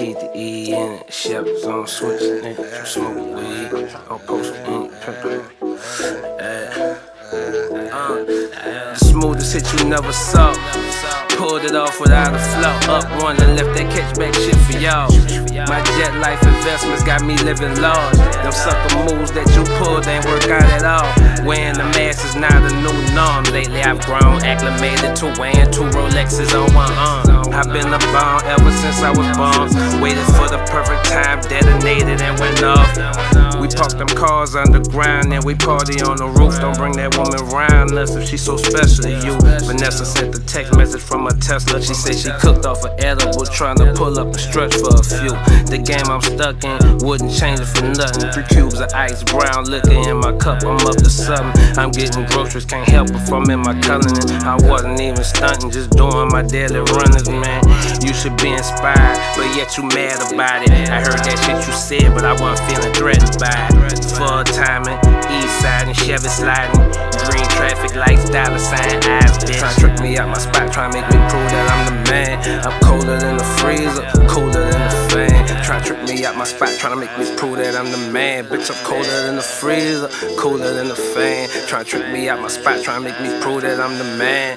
keep the E in it. Chevs on switch, nigga, you smoke weed. I'll post ink, pepper. The smoothest hit you never saw. Pulled it off without a flow. Up one and left that catchback shit for y'all. My jet life investments got me living large. Them sucker moves that you pulled ain't work out at all. Wearing the mask is not a new norm. Lately I've grown, acclimated to wearing 2 Rolexes on one arm. I've been a bomb ever since I was born. Waited for the perfect time, detonated and went off. We park them cars underground and we party on the roof. Don't bring that woman round unless if she's so special to you. Vanessa sent a text message from a Tesla. She said she cooked off an edible, trying to pull up and stretch for a few. The game I'm stuck in wouldn't change it for nothing. 3 cubes of ice, brown liquor in my cup. I'm up to something. I'm getting groceries, can't help if I'm in my culinary. I wasn't even stunting, just doing my daily runners, man. You should be inspired, but yet you mad about it. I heard that shit you said, but I wasn't feeling threatened by it. Full timing, east side and Chevy sliding. Green traffic lights, dollar sign, eyes, bitch. Tryna trick me out my spot, tryna make me prove that I'm the man. I'm colder than the freezer, cooler than the fan. Tryna trick me out my spot, tryna make me prove that I'm the man. Bitch, I'm colder than the freezer, cooler than the fan. Tryna trick me out my spot, tryna make me prove that I'm the man.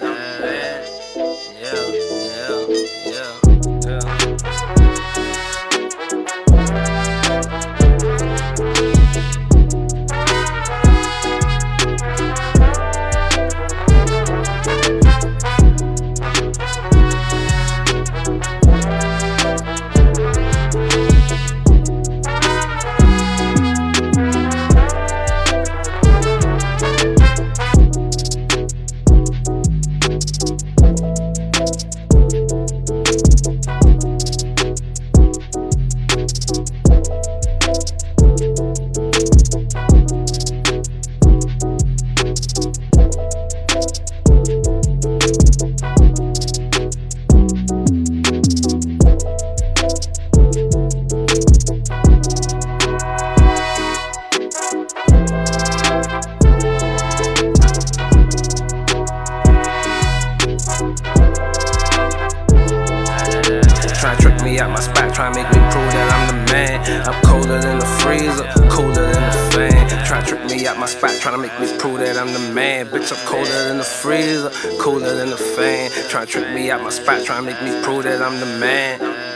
Tryna trick me out my spot, tryna make me prove that I'm the man. I'm colder than the freezer, cooler than the fan. Tryna trick me out my spot, tryna make me prove that I'm the man. Bitch, I'm colder than the freezer, cooler than the fan. Tryna trick me out my spot, tryna make me prove that I'm the man.